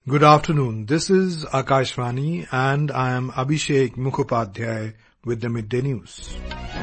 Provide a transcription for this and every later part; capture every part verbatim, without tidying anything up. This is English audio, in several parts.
Good afternoon. This is Akashvani and I am Abhishek Mukhopadhyay with the Midday News.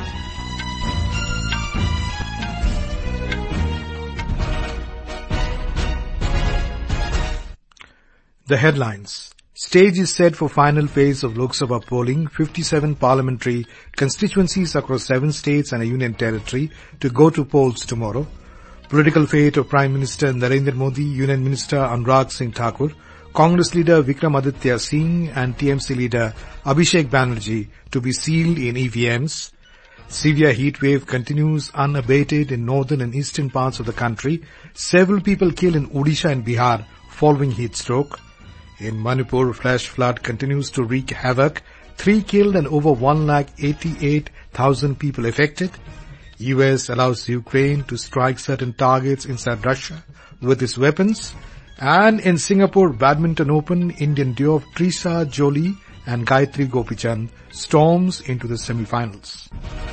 The headlines. Stage is set for final phase of Lok Sabha polling, fifty-seven parliamentary constituencies across seven states and a union territory to go to polls tomorrow. Political fate of Prime Minister Narendra Modi, Union Minister Anurag Singh Thakur, Congress leader Vikramaditya Singh and T M C leader Abhishek Banerjee to be sealed in E V Ms. Severe heat wave continues unabated in northern and eastern parts of the country. Several people killed in Odisha and Bihar following heat stroke. In Manipur, flash flood continues to wreak havoc. Three killed and over one lakh eighty-eight thousand people affected. U S allows Ukraine to strike certain targets inside Russia with its weapons. And in Singapore Badminton Open, Indian duo of Trisha Jolie and Gayatri Gopichand storms into the semi-finals.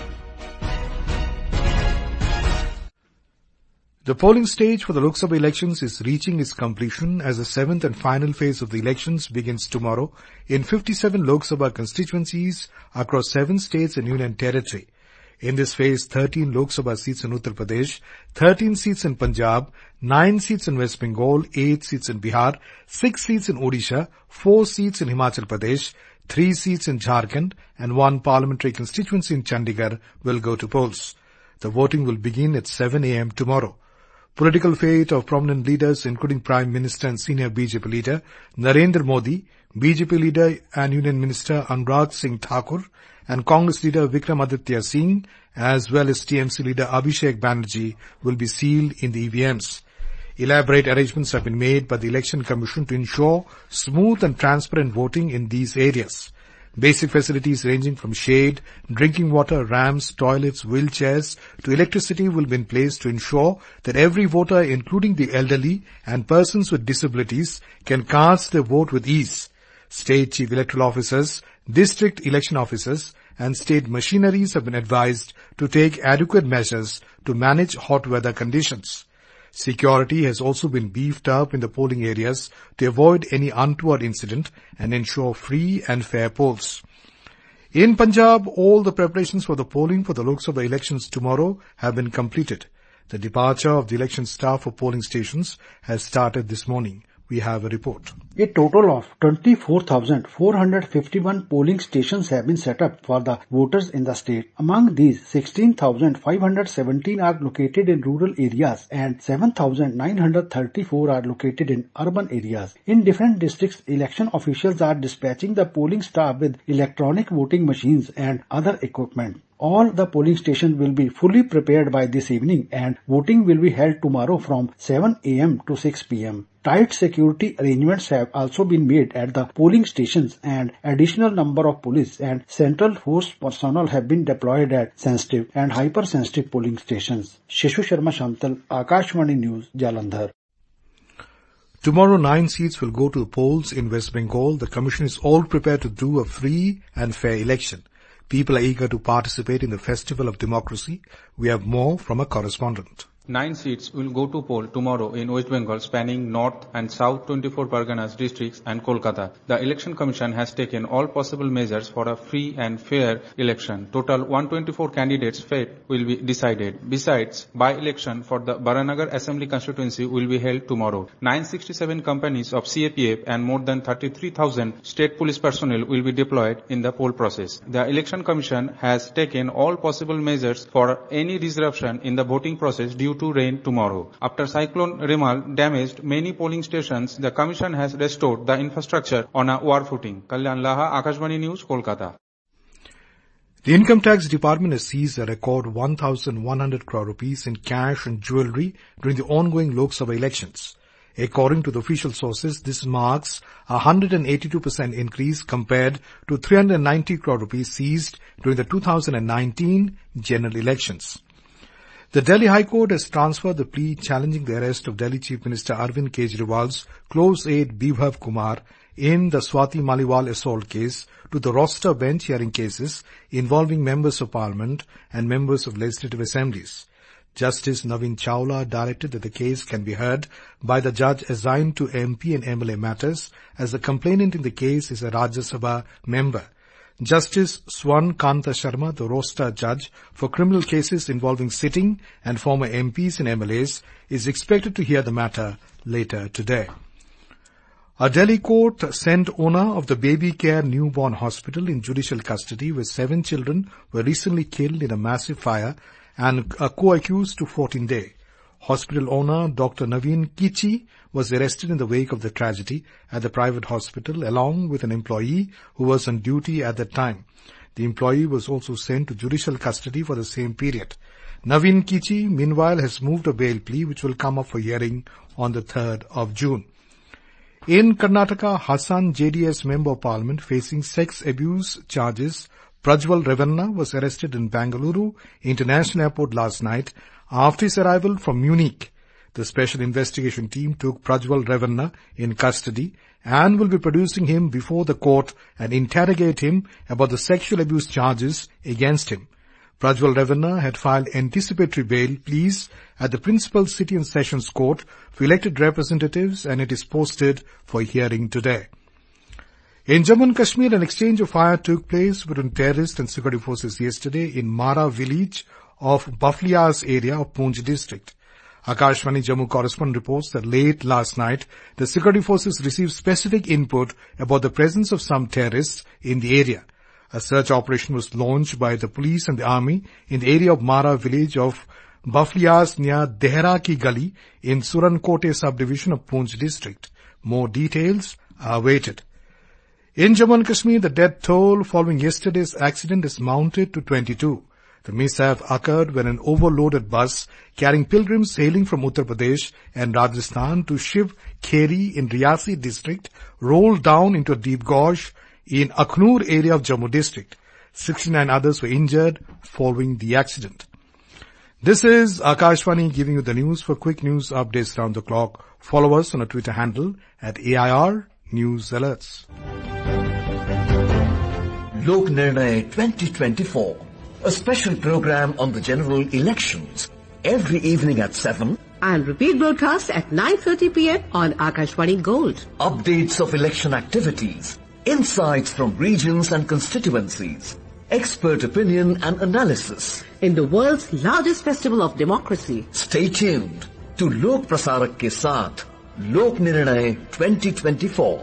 The polling stage for the Lok Sabha elections is reaching its completion as the seventh and final phase of the elections begins tomorrow in fifty-seven Lok Sabha constituencies across seven states and union territory. In this phase, thirteen Lok Sabha seats in Uttar Pradesh, thirteen seats in Punjab, nine seats in West Bengal, eight seats in Bihar, six seats in Odisha, four seats in Himachal Pradesh, three seats in Jharkhand, and one parliamentary constituency in Chandigarh will go to polls. The voting will begin at seven a.m. tomorrow. Political fate of prominent leaders including Prime Minister and senior B J P leader Narendra Modi, B J P leader and Union Minister Anurag Singh Thakur, and Congress leader Vikramaditya Singh, as well as T M C leader Abhishek Banerjee, will be sealed in the E V Ms. Elaborate arrangements have been made by the Election Commission to ensure smooth and transparent voting in these areas. Basic facilities ranging from shade, drinking water, ramps, toilets, wheelchairs to electricity will be in place to ensure that every voter, including the elderly and persons with disabilities, can cast their vote with ease. State chief electoral officers, district election officers, and state machineries have been advised to take adequate measures to manage hot weather conditions. Security has also been beefed up in the polling areas to avoid any untoward incident and ensure free and fair polls. In Punjab, all the preparations for the polling for the Lok Sabha elections tomorrow have been completed. The departure of the election staff for polling stations has started this morning. We have a report. A total of twenty-four thousand four hundred fifty-one polling stations have been set up for the voters in the state. Among these, sixteen thousand five hundred seventeen are located in rural areas and seven thousand nine hundred thirty-four are located in urban areas. In different districts, election officials are dispatching the polling staff with electronic voting machines and other equipment. All the polling stations will be fully prepared by this evening and voting will be held tomorrow from seven a.m. to six p.m. Tight security arrangements have also been made at the polling stations and additional number of police and central force personnel have been deployed at sensitive and hypersensitive polling stations. Shishu Sharma Shantal, Akashvani News, Jalandhar. Tomorrow, nine seats will go to the polls in West Bengal. The Commission is all prepared to do a free and fair election. People are eager to participate in the festival of democracy. We have more from a correspondent. Nine seats will go to poll tomorrow in West Bengal, spanning North and South twenty-four Parganas districts and Kolkata. The Election Commission has taken all possible measures for a free and fair election. Total one hundred twenty-four candidates' fate will be decided. Besides, by-election for the Baranagar Assembly constituency will be held tomorrow. nine hundred sixty-seven companies of C A P F and more than thirty-three thousand state police personnel will be deployed in the poll process. The Election Commission has taken all possible measures for any disruption in the voting process due to rain tomorrow. After Cyclone Remal damaged many polling stations, the Commission has restored the infrastructure on a war footing. Kalyan Laha, Akashvani News, Kolkata. The Income Tax Department has seized a record one thousand one hundred crore rupees in cash and jewellery during the ongoing Lok Sabha elections. According to the official sources, this marks a one hundred eighty-two percent increase compared to three hundred ninety crore rupees seized during the two thousand nineteen general elections. The Delhi High Court has transferred the plea challenging the arrest of Delhi Chief Minister Arvind Kejriwal's close aide Bibhav Kumar in the Swati Maliwal assault case to the roster bench hearing cases involving members of parliament and members of legislative assemblies. Justice Navin Chawla directed that the case can be heard by the judge assigned to M P and M L A matters, as the complainant in the case is a Rajya Sabha member. Justice Swan Kanta Sharma, the roster judge for criminal cases involving sitting and former M Ps and M L As, is expected to hear the matter later today. A Delhi court sent owner of the Baby Care Newborn Hospital in judicial custody, where seven children were recently killed in a massive fire, and a co-accused to fourteen days. Hospital owner Doctor Naveen Kichi was arrested in the wake of the tragedy at the private hospital, along with an employee who was on duty at that time. The employee was also sent to judicial custody for the same period. Naveen Kichi, meanwhile, has moved a bail plea which will come up for hearing on the third of June. In Karnataka, Hassan, J D S Member of Parliament facing sex abuse charges, Prajwal Revanna was arrested in Bangalore International Airport last night after his arrival from Munich. The special investigation team took Prajwal Revanna in custody and will be producing him before the court and interrogate him about the sexual abuse charges against him. Prajwal Revanna had filed anticipatory bail pleas at the Principal City and Sessions Court for elected representatives, and it is posted for hearing today. In Jammu and Kashmir, an exchange of fire took place between terrorists and security forces yesterday in Mara village of Baflias area of Poonch district. Akashvani Jammu correspondent reports that late last night, the security forces received specific input about the presence of some terrorists in the area. A search operation was launched by the police and the army in the area of Mara village of Baflias near Dehra Ki Gali in Surankote subdivision of Poonch district. More details are awaited. In Jammu and Kashmir, the death toll following yesterday's accident is mounted to twenty-two. The mishap occurred when an overloaded bus carrying pilgrims sailing from Uttar Pradesh and Rajasthan to Shiv Kheri in Riyasi district rolled down into a deep gorge in Akhnur area of Jammu district. sixty-nine others were injured following the accident. This is Akashvani giving you the news. For quick news updates round the clock, follow us on our Twitter handle at A I R News Alerts. Lok Nirnay twenty twenty-four, a special program on the general elections, every evening at seven and repeat broadcast at nine thirty p.m. on Akashvani Gold. Updates of election activities, insights from regions and constituencies, expert opinion and analysis in the world's largest festival of democracy. Stay tuned to Lok Prasarak ke saath, Lok Nirnay twenty twenty-four.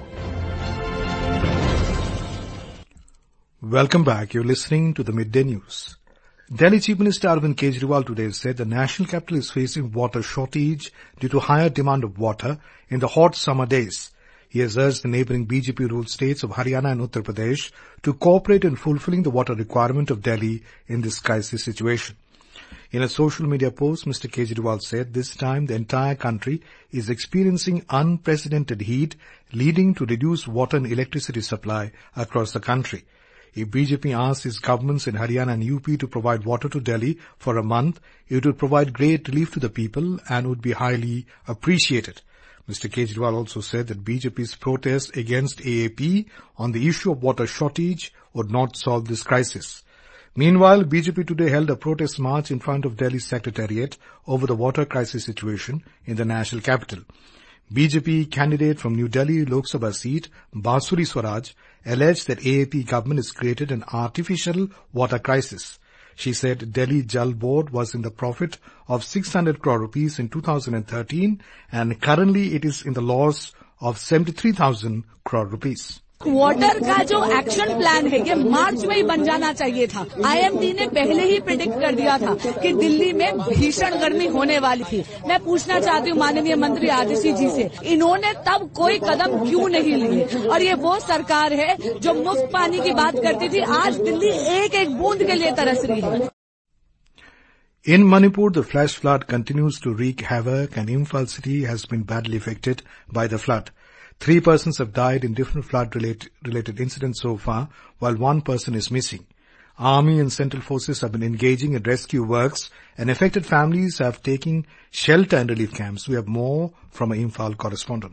Welcome back. You're listening to the Midday News. Delhi Chief Minister Arvind Kejriwal today said the national capital is facing water shortage due to higher demand of water in the hot summer days. He has urged the neighbouring B J P-ruled states of Haryana and Uttar Pradesh to cooperate in fulfilling the water requirement of Delhi in this crisis situation. In a social media post, Mister Kejriwal said this time the entire country is experiencing unprecedented heat, leading to reduced water and electricity supply across the country. If B J P asked its governments in Haryana and U P to provide water to Delhi for a month, it would provide great relief to the people and would be highly appreciated. Mister Kejriwal also said that B J P's protest against A A P on the issue of water shortage would not solve this crisis. Meanwhile, B J P today held a protest march in front of Delhi Secretariat over the water crisis situation in the national capital. B J P candidate from New Delhi Lok Sabha seat, Basuri Swaraj, alleged that A A P government has created an artificial water crisis. She said Delhi Jal Board was in the profit of six hundred crore rupees in two thousand thirteen and currently it is in the loss of seventy-three thousand crore rupees. Water का जो action plan है ये मार्च में ही बन जाना चाहिए था. I am D ने पहले ही प्रेडिक्ट कर दिया था कि दिल्ली में भीषण गर्मी होने वाली थी. मैं पूछना चाहती हूँ माननीय मंत्री आदित्य जी से, इन्होंने तब कोई कदम क्यों नहीं लिए? और ये वो सरकार है जो मुफ्त पानी की बात करती थी, आज दिल्ली एक एक बूंद के लिए तरस रही है. In Manipur, the flash flood continues to wreak havoc and Imphal city has been badly affected by the flood. Three persons have died in different flood-related incidents so far, while one person is missing. Army and central forces have been engaging in rescue works and affected families have taken shelter in relief camps. We have more from an Imphal correspondent.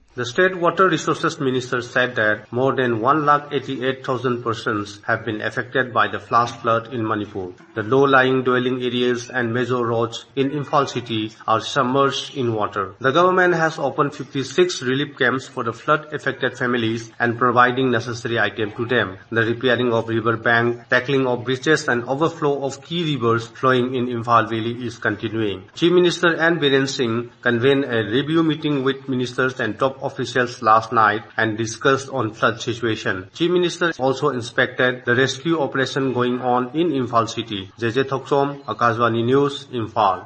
The State Water Resources Minister said that more than one lakh eighty-eight thousand persons have been affected by the flash flood in Manipur. The low-lying dwelling areas and major roads in Imphal city are submerged in water. The government has opened fifty-six relief camps for the flood-affected families and providing necessary items to them. The repairing of river bank, tackling of breaches and overflow of key rivers flowing in Imphal Valley is continuing. Chief Minister N. Biren Singh convened a review meeting with ministers and top officials last night and discussed on flood situation. Chief Minister also inspected the rescue operation going on in Imphal city. J J Thoksom, Akashvani News, Imphal.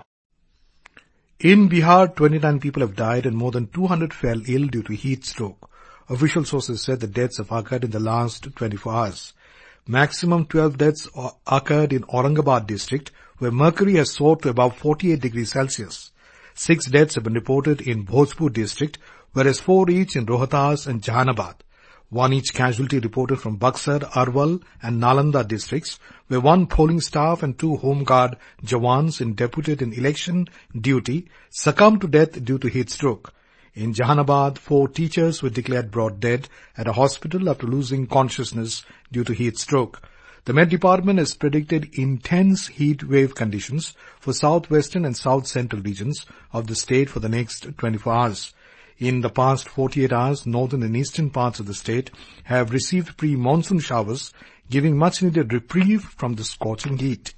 In Bihar, twenty-nine people have died and more than two hundred fell ill due to heat stroke. Official sources said the deaths have occurred in the last twenty-four hours. Maximum twelve deaths occurred in Aurangabad district, where mercury has soared to above forty-eight degrees Celsius. Six deaths have been reported in Bhojpur district, whereas four each in Rohtas and Jahanabad. One each casualty reported from Buxar, Arwal and Nalanda districts, where one polling staff and two home guard jawans in deputed in election duty succumbed to death due to heat stroke. In Jahanabad, four teachers were declared brought dead at a hospital after losing consciousness due to heat stroke. The Met Department has predicted intense heat wave conditions for southwestern and south central regions of the state for the next twenty-four hours. In the past forty-eight hours, northern and eastern parts of the state have received pre-monsoon showers, giving much-needed reprieve from the scorching heat.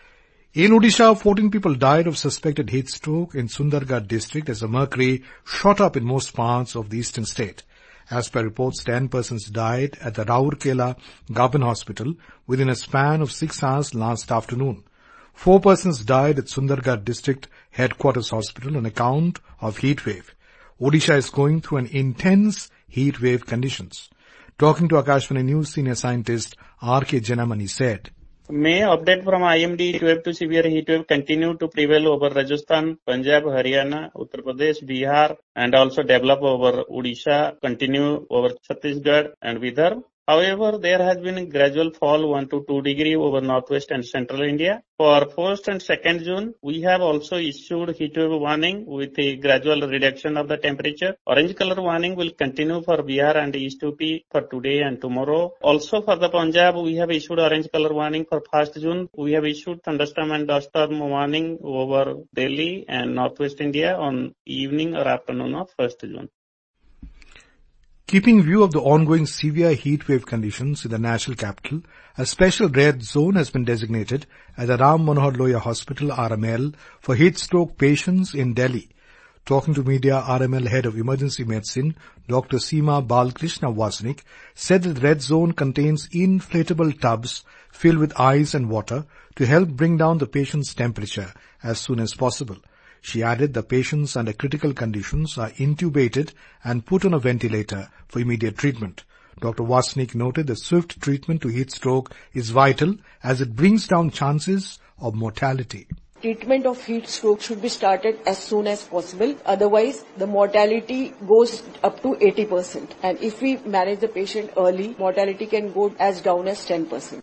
In Odisha, fourteen people died of suspected heat stroke in Sundargarh district as the mercury shot up in most parts of the eastern state. As per reports, ten persons died at the Raurkela Government Hospital within a span of six hours last afternoon. Four persons died at Sundargarh District Headquarters Hospital on account of heat wave. Odisha is going through an intense heat wave conditions. Talking to Akashvani News, senior scientist R K Janamani said, May update from I M D heat wave to severe heat wave continue to prevail over Rajasthan, Punjab, Haryana, Uttar Pradesh, Bihar and also develop over Odisha, continue over Chhattisgarh and Vidarbha. However, there has been a gradual fall one to two degree over northwest and central India. For first and second June, we have also issued heat wave warning with a gradual reduction of the temperature. Orange color warning will continue for Bihar and East U P for today and tomorrow. Also for the Punjab, we have issued orange color warning for first June. We have issued thunderstorm and dust storm warning over Delhi and northwest India on evening or afternoon of first June. Keeping view of the ongoing severe heat wave conditions in the national capital, a special red zone has been designated at the Ram Manohar Lohia Hospital R M L for heat stroke patients in Delhi. Talking to media, R M L Head of Emergency Medicine, Doctor Seema Balkrishna Wasnik, said that the red zone contains inflatable tubs filled with ice and water to help bring down the patient's temperature as soon as possible. She added the patients under critical conditions are intubated and put on a ventilator for immediate treatment. Doctor Wasnik noted that swift treatment to heat stroke is vital as it brings down chances of mortality. Treatment of heat stroke should be started as soon as possible. Otherwise, the mortality goes up to eighty percent. And if we manage the patient early, mortality can go as down as ten percent.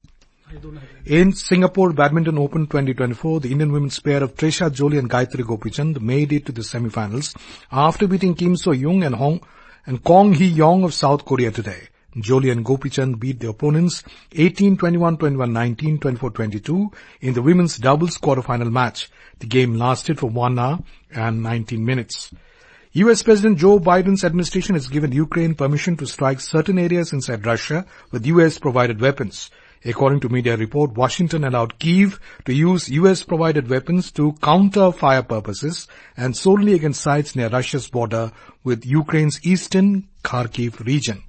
In Singapore Badminton Open twenty twenty-four, the Indian women's pair of Trisha Jolie and Gayatri Gopichand made it to the semi-finals after beating Kim So-young and, Hong, and Kong Hee-yong of South Korea today. Jolie and Gopichand beat their opponents eighteen twenty-one, twenty-one nineteen, twenty-four twenty-two in the women's doubles quarter-final match. The game lasted for one hour and nineteen minutes. U S President Joe Biden's administration has given Ukraine permission to strike certain areas inside Russia with U S-provided weapons. According to media report, Washington allowed Kyiv to use U S-provided weapons to counter fire purposes and solely against sites near Russia's border with Ukraine's eastern Kharkiv region.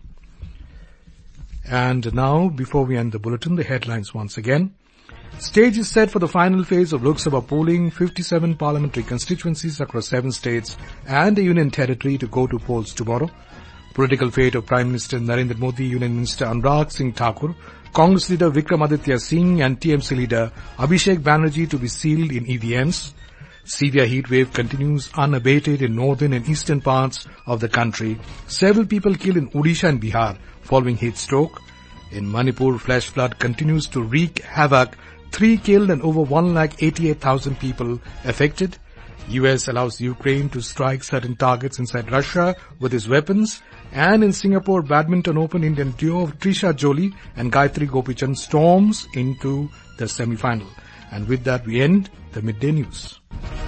And now, before we end the bulletin, the headlines once again. Stage is set for the final phase of Lok Sabha polling, fifty-seven parliamentary constituencies across seven states and a union territory to go to polls tomorrow. Political fate of Prime Minister Narendra Modi, Union Minister Anurag Singh Thakur, Congress leader Vikramaditya Singh and T M C leader Abhishek Banerjee to be sealed in E V Ms. Severe heat wave continues unabated in northern and eastern parts of the country. Several people killed in Odisha and Bihar following heat stroke. In Manipur, flash flood continues to wreak havoc. Three killed and over one lakh eighty-eight thousand people affected. U S allows Ukraine to strike certain targets inside Russia with its weapons. And in Singapore Badminton Open, Indian duo of Trisha Jolie and Gayatri Gopichand storms into the semi-final. And with that, we end the Midday News.